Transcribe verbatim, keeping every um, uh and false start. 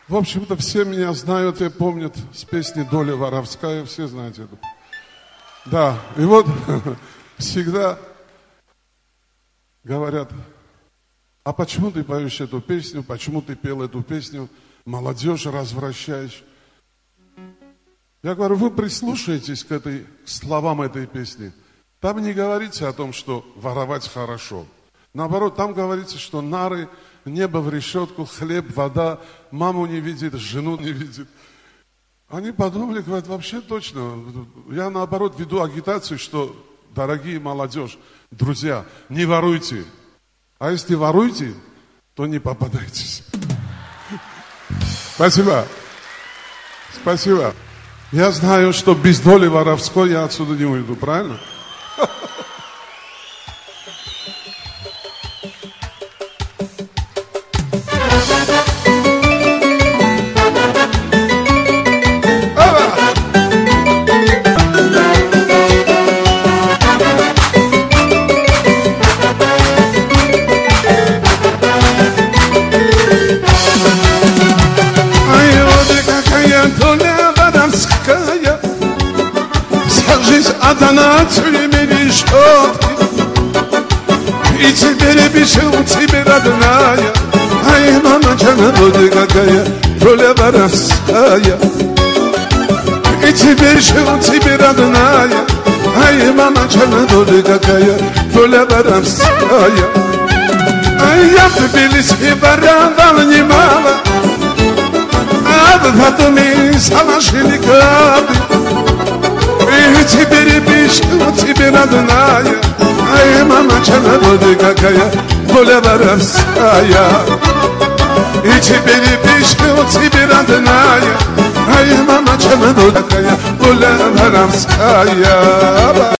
В общем-то, все меня знают и помнят с песни «Доля воровская», все знаете это. Да, и вот всегда говорят, а почему ты поешь эту песню, почему ты пел эту песню, молодежь развращаешь? Я говорю, вы прислушаетесь к, этой, к словам этой песни. Там не говорится о том, что воровать хорошо. Наоборот, там говорится, что нары, небо в решетку, хлеб, вода, маму не видит, жену не видит. Они подумали, говорят, вообще точно. Я наоборот веду агитацию, что, дорогие молодежь, друзья, не воруйте. А если воруете, то не попадайтесь. Спасибо. Спасибо. Я знаю, что без доли воровской я отсюда не уйду, правильно? Отдана тюрьме решетки, и теперь пишу тебе, родная. Ай, мама, чана, доля какая, доля воровская. И теперь живу тебе, родная. Ай, мама, чана, доля какая, доля воровская. Ай, я в Тбилиси воровал немало, а в Батуми заложили кады. И теперь пишу тебе, родная. Ай, мама, чана, доля какая, доля воровская. И теперь пишу тебе, родная. Ай, мама, чана, доля какая, доля воровская.